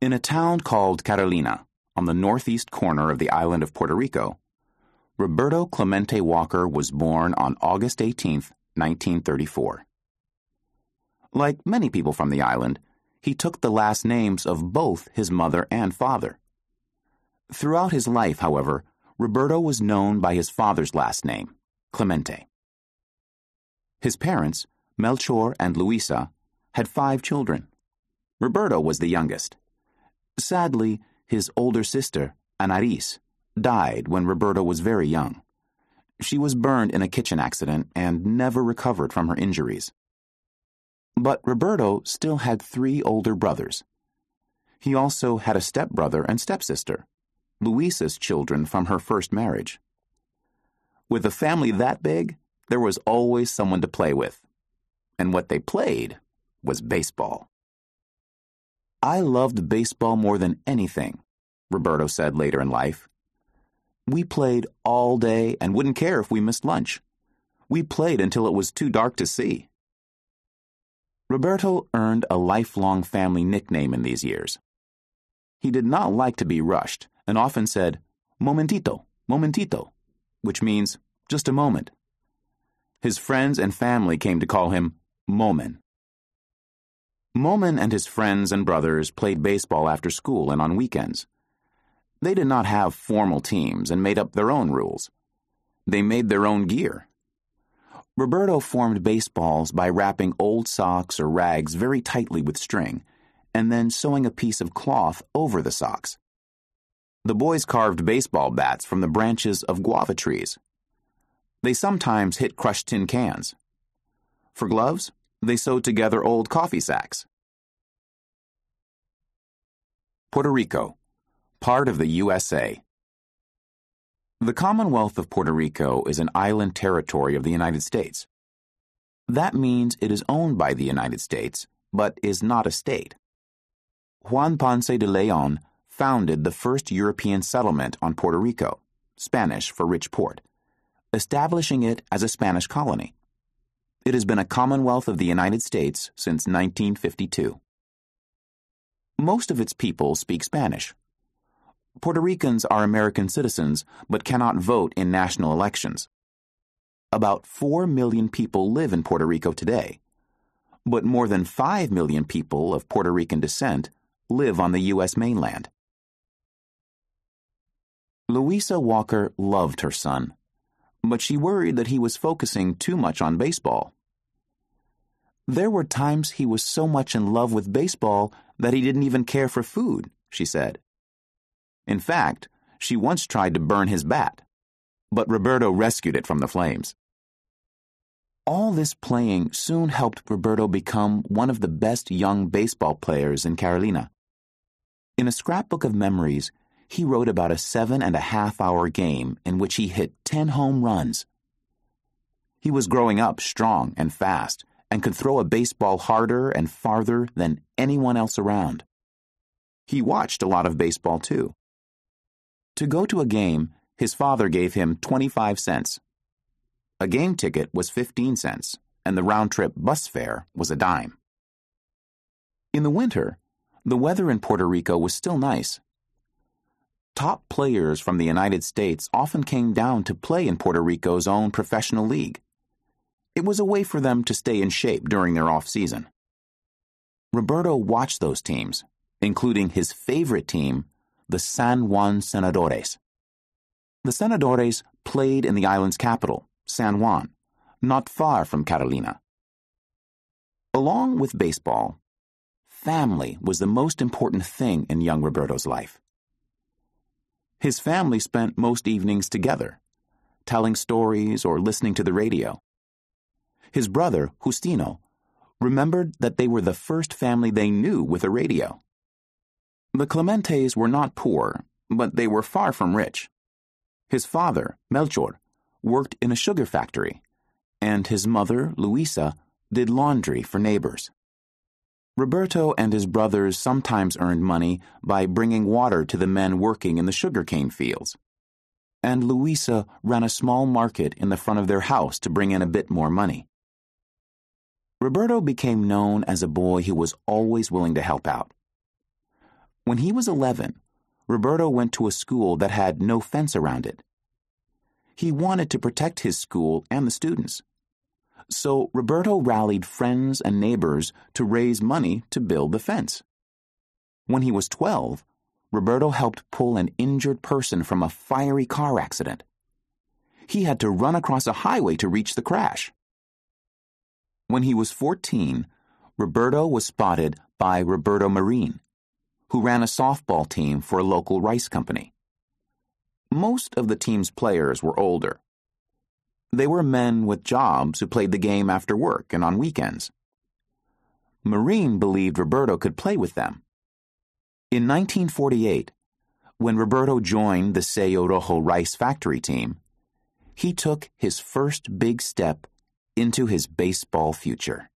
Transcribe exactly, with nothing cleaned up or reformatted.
In a town called Carolina, on the northeast corner of the island of Puerto Rico, Roberto Clemente Walker was born on August eighteenth, nineteen thirty-four. Like many people from the island, he took the last names of both his mother and father. Throughout his life, however, Roberto was known by his father's last name, Clemente. His parents, Melchor and Luisa, had five children. Roberto was the youngest. Sadly, his older sister, Anaris, died when Roberto was very young. She was burned in a kitchen accident and never recovered from her injuries. But Roberto still had three older brothers. He also had a stepbrother and stepsister, Luisa's children from her first marriage. With a family that big, there was always someone to play with. And what they played was baseball. "I loved baseball more than anything," Roberto said later in life. "We played all day and wouldn't care if we missed lunch. We played until it was too dark to see." Roberto earned a lifelong family nickname in these years. He did not like to be rushed and often said, "Momentito, momentito," which means just a moment. His friends and family came to call him Momen. Momen and his friends and brothers played baseball after school and on weekends. They did not have formal teams and made up their own rules. They made their own gear. Roberto formed baseballs by wrapping old socks or rags very tightly with string and then sewing a piece of cloth over the socks. The boys carved baseball bats from the branches of guava trees. They sometimes hit crushed tin cans. For gloves, they sewed together old coffee sacks. Puerto Rico, part of the U S A. The Commonwealth of Puerto Rico is an island territory of the United States. That means it is owned by the United States, but is not a state. Juan Ponce de Leon founded the first European settlement on Puerto Rico, Spanish for rich port, establishing it as a Spanish colony. It has been a Commonwealth of the United States since nineteen fifty-two. Most of its people speak Spanish. Puerto Ricans are American citizens but cannot vote in national elections. About four million people live in Puerto Rico today, but more than five million people of Puerto Rican descent live on the U S mainland. Luisa Walker loved her son, but she worried that he was focusing too much on baseball. "There were times he was so much in love with baseball that he didn't even care for food," she said. In fact, she once tried to burn his bat, but Roberto rescued it from the flames. All this playing soon helped Roberto become one of the best young baseball players in Carolina. In a scrapbook of memories, he wrote about a seven and a half hour game in which he hit ten home runs. He was growing up strong and fast and could throw a baseball harder and farther than anyone else around. He watched a lot of baseball too. To go to a game, his father gave him twenty-five cents. A game ticket was fifteen cents, and the round-trip bus fare was a dime. In the winter, the weather in Puerto Rico was still nice. Top players from the United States often came down to play in Puerto Rico's own professional league. It was a way for them to stay in shape during their off-season. Roberto watched those teams, including his favorite team, the San Juan Senadores. The Senadores played in the island's capital, San Juan, not far from Carolina. Along with baseball, family was the most important thing in young Roberto's life. His family spent most evenings together, telling stories or listening to the radio. His brother, Justino, remembered that they were the first family they knew with a radio. The Clementes were not poor, but they were far from rich. His father, Melchor, worked in a sugar factory, and his mother, Luisa, did laundry for neighbors. Roberto and his brothers sometimes earned money by bringing water to the men working in the sugarcane fields. And Luisa ran a small market in the front of their house to bring in a bit more money. Roberto became known as a boy who was always willing to help out. When he was eleven, Roberto went to a school that had no fence around it. He wanted to protect his school and the students. So Roberto rallied friends and neighbors to raise money to build the fence. When he was twelve, Roberto helped pull an injured person from a fiery car accident. He had to run across a highway to reach the crash. When he was fourteen, Roberto was spotted by Roberto Marin, who ran a softball team for a local rice company. Most of the team's players were older. They were men with jobs who played the game after work and on weekends. Marin believed Roberto could play with them. In nineteen forty-eight, when Roberto joined the Sello Rojo rice factory team, he took his first big step into his baseball future.